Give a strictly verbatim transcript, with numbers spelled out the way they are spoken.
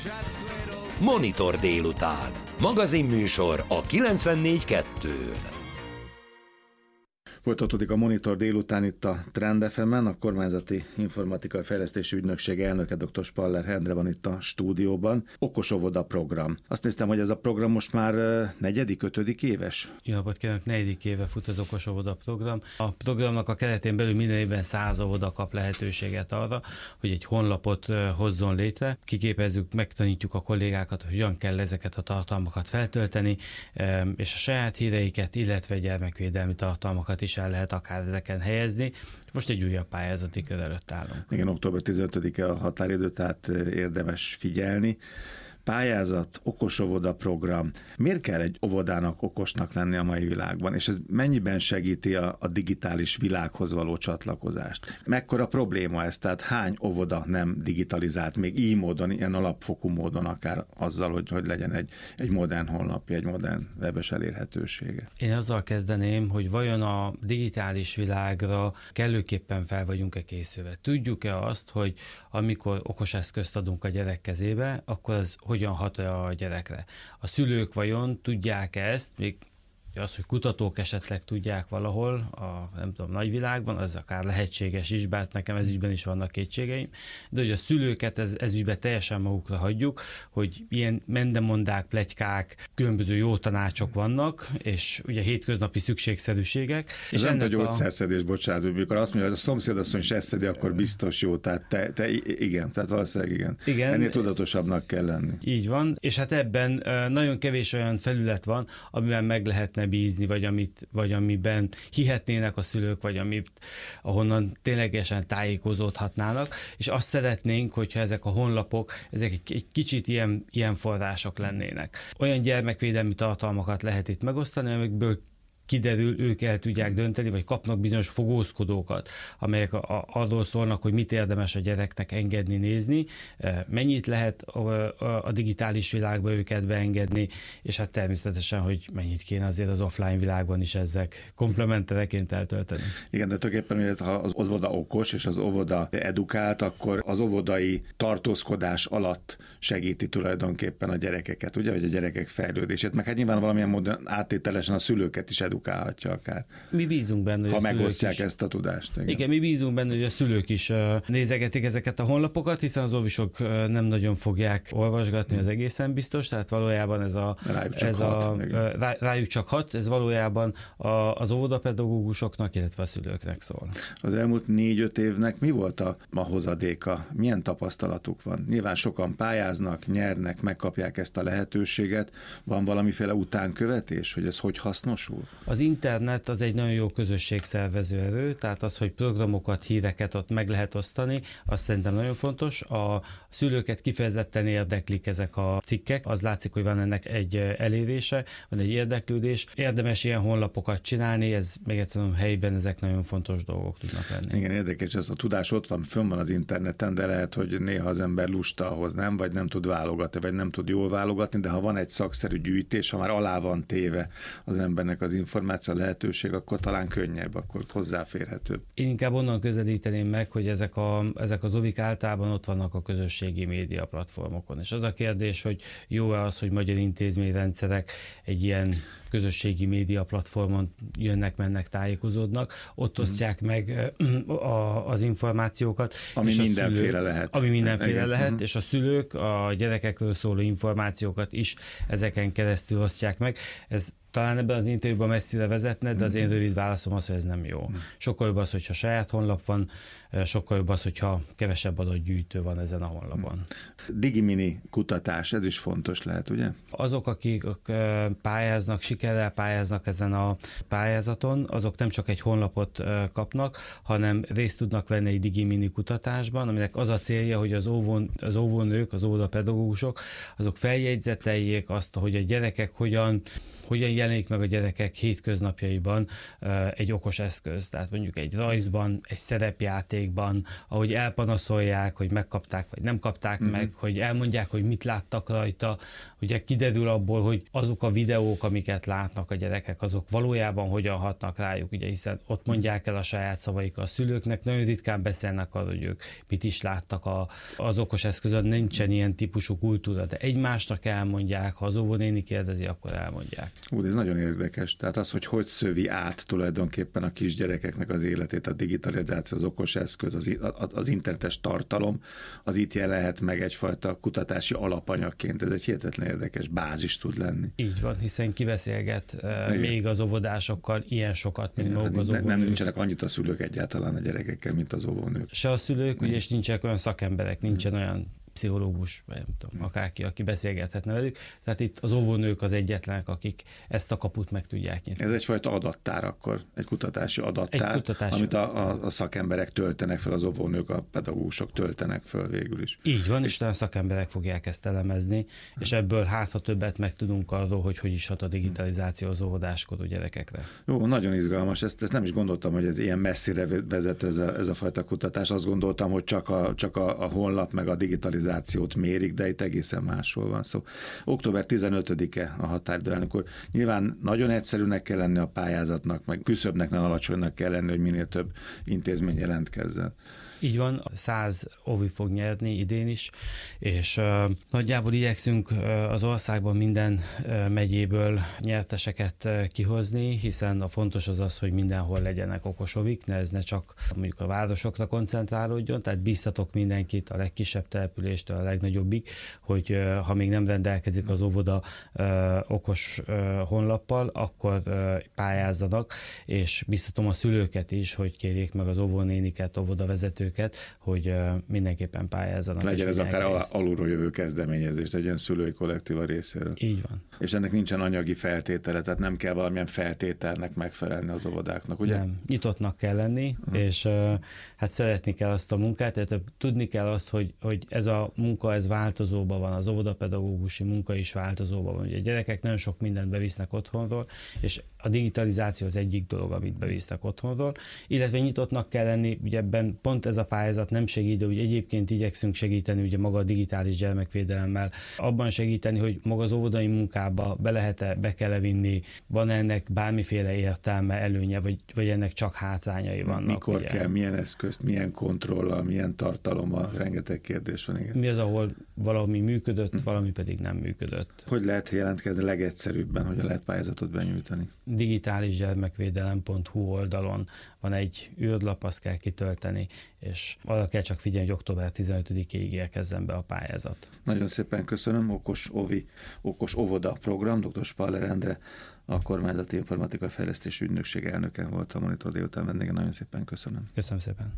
Monitor délután. Magazinműsor a kilencvennégy kettőn. Folytatódik a Monitor délután itt a Trend ef emen, a Kormányzati Informatikai Fejlesztési Ügynökség elnöke dr. Spaller Endre van itt a stúdióban. Okos óvoda program. Azt néztem, hogy ez a program most már negyedik, ötödik éves? Jó napot kívánok, negyedik éve fut az Okos óvoda program. A programnak a keretén belül minden évben száz óvoda kap lehetőséget arra, hogy egy honlapot hozzon létre. Kiképezzük, megtanítjuk a kollégákat, hogy hogyan kell ezeket a tartalmakat feltölteni, és a saját híreiket, illetve gyermekvédelmi tartalmakat is el lehet akár ezeken helyezni. Most egy újabb pályázati kör előtt állunk. Igen, október tizenötödike a határidő, tehát érdemes figyelni. Pályázat, okos óvoda program. Miért kell egy óvodának okosnak lenni a mai világban? És ez mennyiben segíti a, a digitális világhoz való csatlakozást? Mekkora probléma ez? Tehát hány óvoda nem digitalizált, még így módon, ilyen alapfokú módon akár azzal, hogy, hogy legyen egy, egy modern honlapja, egy modern webes elérhetősége? Én azzal kezdeném, hogy vajon a digitális világra kellőképpen fel vagyunk-e készülve? Tudjuk-e azt, hogy amikor okos eszközt adunk a gyerek kezébe, akkor az hogyan hat a gyerekre. A szülők vajon tudják ezt, még az, hogy kutatók esetleg tudják valahol a, nem tudom, nagyvilágban, az akár lehetséges is, bár nekem ez ügyben is vannak kétségeim, de hogy a szülőket ez, ez ügyben teljesen magukra hagyjuk, hogy ilyen mendemondák, pletykák, különböző jó tanácsok vannak, és ugye hétköznapi szükségszerűségek. Ez és nem ennek a gyógyszerszedés, bocsánat, amikor azt mondja, hogy a szomszédasszony is ezt szedi, akkor biztos jó, tehát te, te igen, tehát valószínűleg igen. igen. Ennél tudatosabbnak kell lenni. Így van, és hát ebben nagyon kevés olyan felület van, amiben meg lehetne bízni, vagy, amit, vagy amiben hihetnének a szülők, vagy amit, ahonnan ténylegesen tájékozódhatnának, és azt szeretnénk, hogyha ezek a honlapok, ezek egy, egy kicsit ilyen, ilyen források lennének. Olyan gyermekvédelmi tartalmakat lehet itt megosztani, amikből kiderül, ők el tudják dönteni, vagy kapnak bizonyos fogózkodókat, amelyek a, arról szólnak, hogy mit érdemes a gyereknek engedni, nézni, mennyit lehet a, a digitális világba őket beengedni, és hát természetesen, hogy mennyit kéne azért az offline világban is ezek komplementereként eltölteni. Igen, de tulajdonképpen, ha az óvoda okos, és az óvoda edukált, akkor az óvodai tartózkodás alatt segíti tulajdonképpen a gyerekeket, ugye, vagy a gyerekek fejlődését, meg hát nyilván valamilyen módon áttételesen a szülőket is edukálhatja akár. Mi bízunk benne, hogy ha a megosztják is, ezt a tudást. Igen. igen, mi bízunk benne, hogy a szülők is nézegetik ezeket a honlapokat, hiszen az óvisok nem nagyon fogják olvasgatni, az egészen biztos, tehát valójában ez a rájuk csak, ez hat, a, rá, rájuk csak hat, ez valójában a, az óvodapedagógusoknak, illetve a szülőknek szól. Az elmúlt négy-öt évnek mi volt a, a hozadéka? Milyen tapasztalatuk van? Nyilván sokan pályáznak, nyernek, megkapják ezt a lehetőséget. Van valamiféle utánkövetés, hogy ez hogy hasznosul? Az internet az egy nagyon jó közösségszervező erő, tehát az, hogy programokat, híreket ott meg lehet osztani, az szerintem nagyon fontos. A szülőket kifejezetten érdeklik ezek a cikkek, az látszik, hogy van ennek egy elérése, van egy érdeklődés. Érdemes ilyen honlapokat csinálni, ez még egyszerűen helyben ezek nagyon fontos dolgok tudnak lenni. Igen, érdekes, ez a tudás ott van, fönn van az interneten, de lehet, hogy néha az ember lusta ahhoz nem, vagy nem tud válogatni, vagy nem tud jól válogatni, de ha van egy szakszerű gyűjtés, ha már alá van téve az embernek az információ lehetőség, akkor talán könnyebb, akkor hozzáférhetőbb. Én inkább onnan közelíteném meg, hogy ezek, a, ezek az óvik általában ott vannak a közösségi média platformokon. És az a kérdés, hogy jó-e az, hogy magyar intézményrendszerek egy ilyen közösségi média platformon jönnek, mennek, tájékozódnak, ott osztják mm. meg a, az információkat. Ami mindenféle szülők, lehet. Ami mindenféle Igen. lehet, mm. és a szülők a gyerekekről szóló információkat is ezeken keresztül osztják meg. Ez talán ebben az interjúban messzire vezetne, de az én rövid válaszom az, hogy ez nem jó. Sokkal jobb az, hogyha saját honlap van, sokkal jobb az, hogyha kevesebb adatgyűjtő van ezen a honlapon. Digimini kutatás, ez is fontos lehet, ugye? Azok, akik pályáznak, sikerrel pályáznak ezen a pályázaton, azok nem csak egy honlapot kapnak, hanem részt tudnak venni egy Digimini kutatásban, aminek az a célja, hogy az, óvón, az óvónők, az óvodapedagógusok, azok feljegyzeteljék azt, hogy a gyerekek hogyan hogyan jelenik meg a gyerekek hétköznapjaiban egy okos eszköz, tehát mondjuk egy rajzban, egy szerepjátékban, ahogy elpanaszolják, hogy megkapták vagy nem kapták mm-hmm. meg, hogy elmondják, hogy mit láttak rajta, ugye kiderül abból, hogy azok a videók, amiket látnak a gyerekek, azok valójában hogyan hatnak rájuk, ugye, hiszen ott mondják el a saját szavaikat a szülőknek, nagyon ritkán beszélnek arról, hogy ők mit is láttak a, az okos eszközön, nincsen ilyen típusú kultúra, de egymásnak elmondják, ha az óvónéni kérdezi, akkor elmondják. Ú, ez nagyon érdekes. Tehát az, hogy hogy szövi át tulajdonképpen a kisgyerekeknek az életét, a digitalizáció, az okos eszköz, az, az internetes tartalom, az itt jelenhet meg egyfajta kutatási alapanyagként. Ez egy hihetetlen érdekes bázis tud lenni. Így van, hiszen kibeszélget uh, még az óvodásokkal ilyen sokat, mint maguk az óvónők. Nem nincsenek annyit a szülők egyáltalán a gyerekekkel, mint az óvónők. Se a szülők, ugye, és nincsenek olyan szakemberek, nincsen olyan pszichológus, vagy nem tudom, akárki, aki beszélgethetne velük. Tehát itt az óvónők az egyetlenek, akik ezt a kaput meg tudják nyitni. Ez egyfajta adattár akkor, egy kutatási adattár, egy kutatási amit a, a, a szakemberek töltenek fel, az óvónők, a pedagógusok töltenek fel végül is. Így van, és a szakemberek fogják ezt elemezni, és ebből hát, ha többet megtudunk arról, hogy hogy is hat a digitalizáció az óvodáskodó gyerekekre. Jó, nagyon izgalmas, ezt, ezt nem is gondoltam, hogy ez ilyen messzire vezet ez a, ez a fajta kutatás. Azt gondoltam, hogy csak a, csak a, a honlap meg a digitalizáció mérik, de itt egészen másról van szó. október tizenötödike a határidő, amikor nyilván nagyon egyszerűnek kell lenni a pályázatnak, meg küszöbnek nem alacsonynak kell lenni, hogy minél több intézmény jelentkezzen. Így van, száz óvi fog nyerni idén is, és uh, nagyjából igyekszünk uh, az országban minden uh, megyéből nyerteseket uh, kihozni, hiszen a fontos az az, hogy mindenhol legyenek okos óvik, ne ez ne csak mondjuk a városokra koncentrálódjon, tehát bíztatok mindenkit a legkisebb településtől a legnagyobbig, hogy uh, ha még nem rendelkezik az óvoda uh, okos uh, honlappal, akkor uh, pályázzanak, és bíztatom a szülőket is, hogy kérjék meg az óvónéniket, óvodavezetőket, hogy mindenképpen pályázzanak. Legyen ez akár al- alulról jövő kezdeményezés, legyen szülői kollektíva részéről. Így van. És ennek nincsen anyagi feltétele, tehát nem kell valamilyen feltételnek megfelelni az óvodáknak, ugye? Nem, nyitottnak kell lenni, uh-huh. és uh, hát szeretni kell azt a munkát, tehát tudni kell azt, hogy, hogy ez a munka, ez változóban van, az óvodapedagógusi munka is változóban van. Ugye a gyerekek nagyon sok mindent bevisznek otthonról, és a digitalizáció az egyik dolog, amit bevisznek otthonról, illetve nyitottnak kell lenni, ugye ebben pont ez a pályázat nem segít, de ugye egyébként igyekszünk segíteni ugye maga a digitális gyermekvédelemmel, abban segíteni, hogy maga az óvodai munkába be lehet-e, be kell-e vinni, van ennek bármiféle értelme, előnye, vagy, vagy ennek csak hátrányai vannak. Mikor ugye? kell, milyen eszközt, milyen kontrollal, milyen tartalommal, rengeteg kérdés van. Igen. Mi az, ahol valami működött, hm. valami pedig nem működött. Hogy lehet jelentkezni legegyszerűbben, hogy lehet pályázatot benyújtani? digitális gyermekvédelem pont hu oldalon van egy űrlap, azt kell kitölteni, és arra kell csak figyelni, hogy október tizenötödikéig érkezzen be a pályázat. Nagyon szépen köszönöm, Okos Óvi, Okos Óvoda program, dr. Spaller Endre, a Kormányzati Informatika Fejlesztési Ügynökség elnöke volt a Monitor délután vendége. Nagyon szépen köszönöm. Köszönöm szépen.